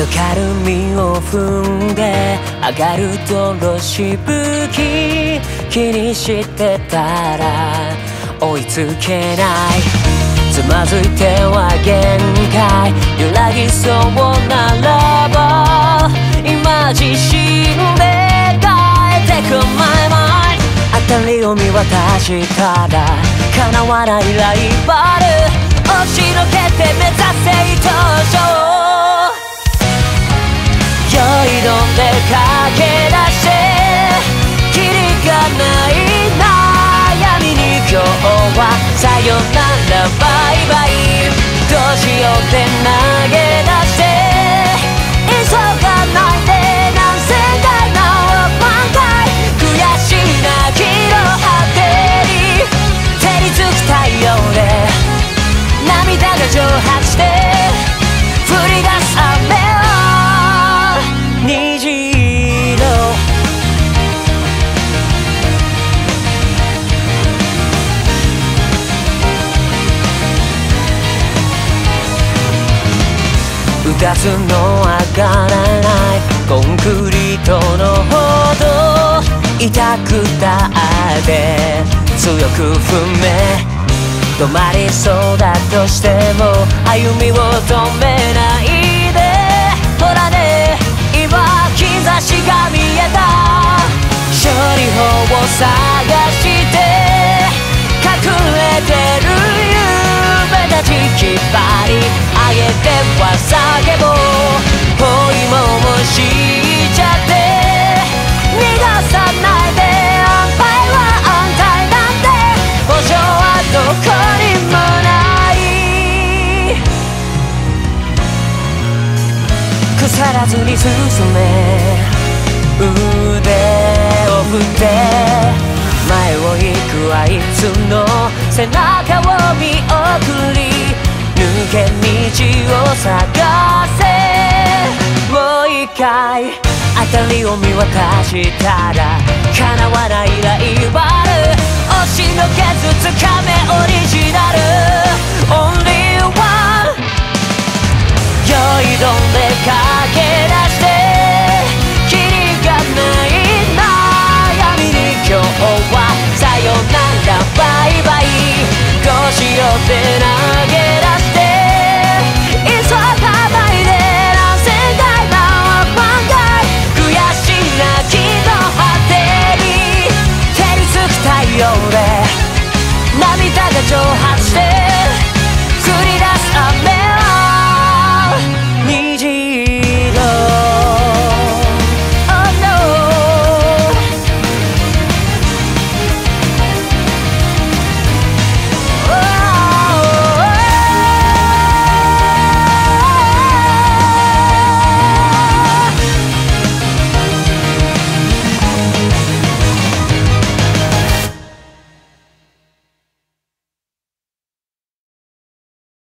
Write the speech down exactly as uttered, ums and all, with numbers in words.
と軽みを踏んで上がる泥しぶき気にしてたら追いつけないつまずいては限界揺らぎそうならば今自身で変えてく My mind 当たりを見渡したら叶わないライバル押しのけて目指せ一等賞酔いどんで駆け出してキリがない悩みに今日はさよならバイバイどうしようって投げ出して急がないで何千回何億万回悔し泣きの果てに照りつく太陽で涙が蒸発して降り出す雨は虹色うだつの上がらないコンクリートのほど痛くたって強く踏め止まりそうだとしても歩みを止めないでほらね今兆しが見えた勝利法を探して隠れてる夢たち引っ張り上げては叫ぼう包囲ももしちゃって逃がさないで安牌は安泰なんて保証はどこにもない腐らずに進め腕を振って前を行くあいつの背中を見送り抜け道を探せもう一回当たりを見渡したら叶わないライバル押しのけずつかめオリジナル